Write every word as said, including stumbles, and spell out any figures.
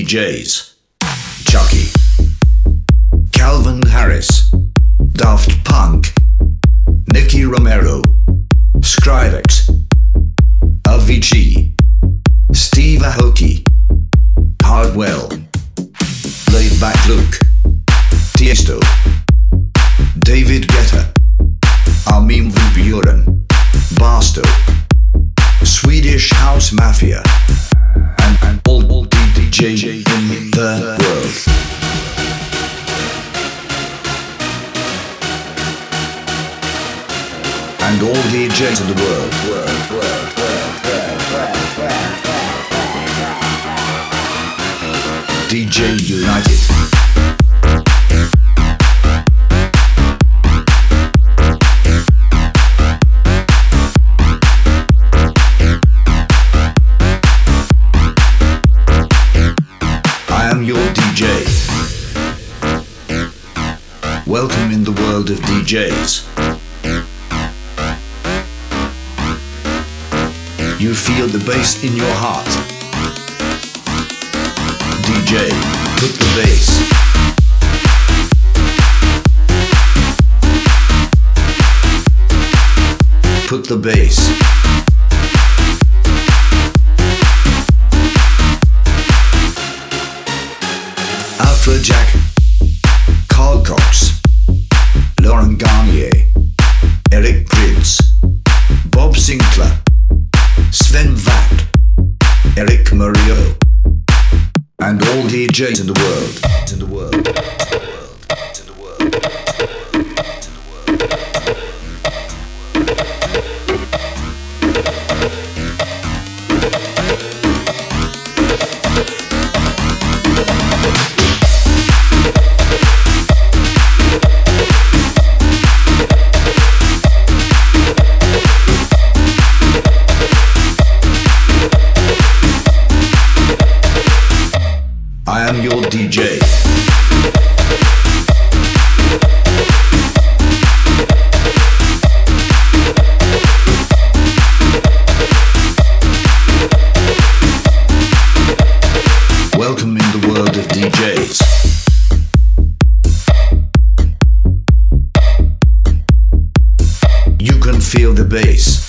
Js. Chucky, Calvin Harris, Daft Punk, Nicky Romero, Skrillex, Avicii, Steve Aoki, Hardwell, Laidback Luke, Tiesto, David Guetta, Armin van Buuren, Barstow, Swedish House Mafia, and, and all, all D Js in the world. And all D Js in the world, world, world, world, world, world, world. D J United. I am your D J. Welcome in the world of D Js. You feel the bass in your heart. D J, put the bass. Put the bass. Afrojack, Carl Cox, Laurent Garnier, Eric Prydz, Bob Sinclair, Sven Väth, Eric Murillo, and all D Js in the world. In the world. In the world. In the world. In the world. I am your D J. Welcome in the world of D Js. You can feel the bass.